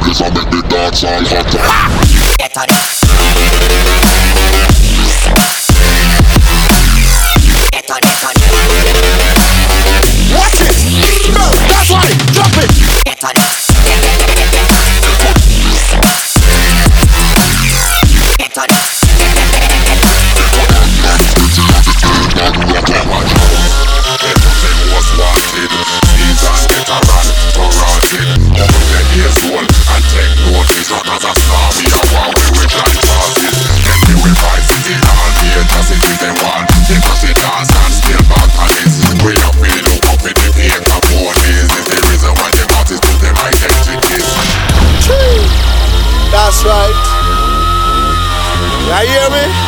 this I make the dance all hot. Get on it. Get on it, on it. Watch it! Go! That's right! Drop it! Get on it. Get on it. Everything was wanted. Season get a run for rotted. Open the ears hole and take notice. Not as a star we are one way we plan passes. Then we will find city all the atrocity they want. They must be dance and still back on it. We have been look up in the paper ponies. It's the reason why the artists do them identities. That's right. You hear me?